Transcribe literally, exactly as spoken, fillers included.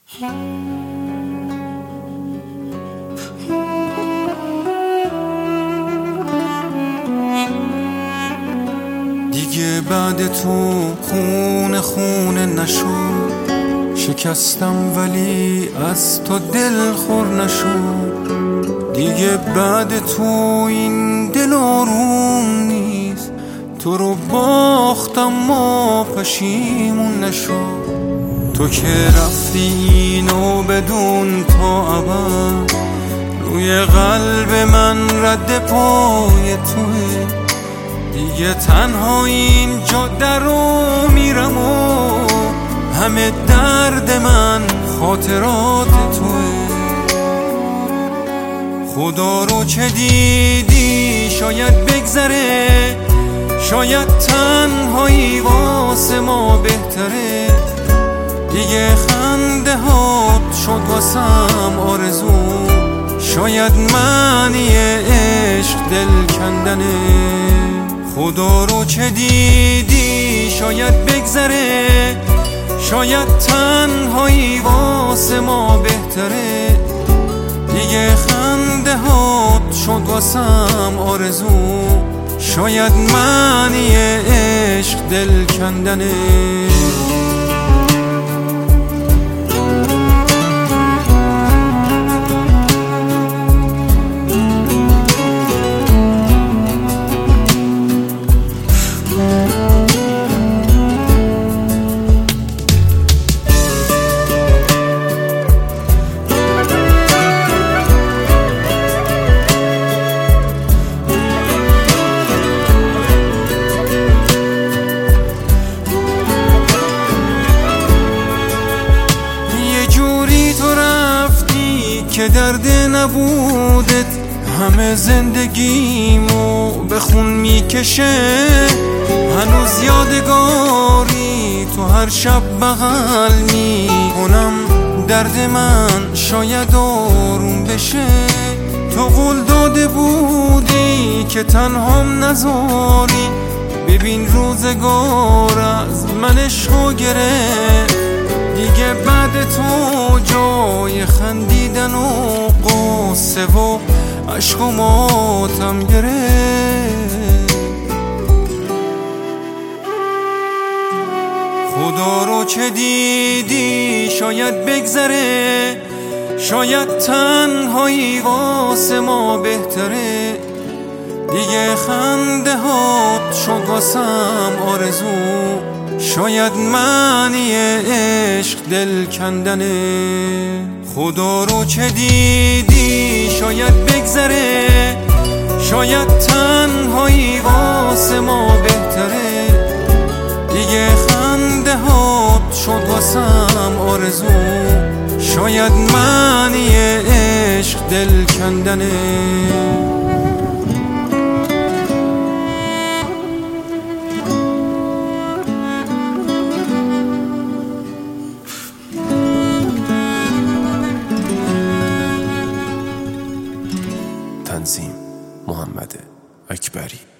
دیگه بعد تو خونه خونه نشد، شکستم ولی از تو دل خور نشد. دیگه بعد تو این دل آروم نیست، تو رو باختم ما پشیمون نشد. تو که رفتی اینو بدون تا ابد، روی قلب من رد پای توه. دیگه تنها این جاده رو میرم و همه درد من خاطرات توه. خدا رو چه دیدی شاید بگذره، شاید تنهایی واسه ما بهتره. دیگه خنده هات شد واسم آرزو، شاید معنی عشق دل کندنه. خدا رو چه دیدی شاید بگذره، شاید تنهایی واسه ما بهتره. دیگه خنده هات شد واسم آرزو، شاید معنی عشق دل کندنه. که درد نبودت همه زندگیمو به خون میکشه. هنوز یادگاری تو هر شب بغل میکنم، درد من شاید آروم بشه. تو قول داده بودی که تنهام نذاری، ببین روزگار از من عشقو گرفت. دیگه بعد تو جای خندیدن و قصه و عشق و ماتم گرفت. خدا رو چه دیدی شاید بگذره، شاید تنهایی واسه ما بهتره. دیگه خنده هات شد واسم آرزو، شاید معنی عشق دل کندنه. خدا رو چه دیدی شاید بگذره، شاید تنهایی واسه ما بهتره. دیگه خنده هات شد واسم آرزو، شاید معنی عشق دل کندنه. تنظیم محمد اکبری.